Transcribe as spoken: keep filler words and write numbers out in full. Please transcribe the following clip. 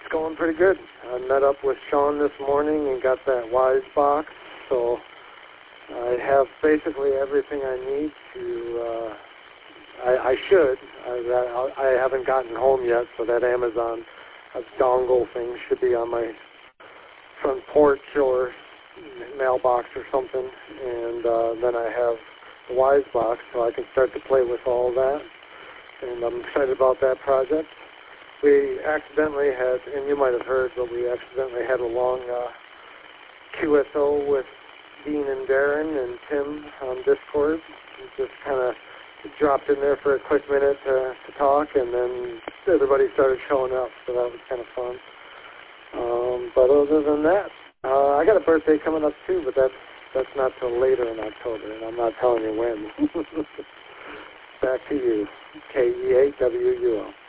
going pretty good. I met up with Sean this morning and got that Wise box, so I have basically everything I need to, uh, I, I should. I, I haven't gotten home yet, so that Amazon uh, dongle thing should be on my front porch or mailbox or something, and uh, then I have the Wise box, so I can start to play with all that, and I'm excited about that project. We accidentally had, and you might have heard, but we accidentally had a long uh, Q S O with Dean and Darren and Tim on Discord. We just kind of dropped in there for a quick minute to, to talk, and then everybody started showing up, so that was kind of fun. Um, but other than that, uh, I got a birthday coming up too, but that's that's not till later in October, and I'm not telling you when. Back to you, K E A W U O.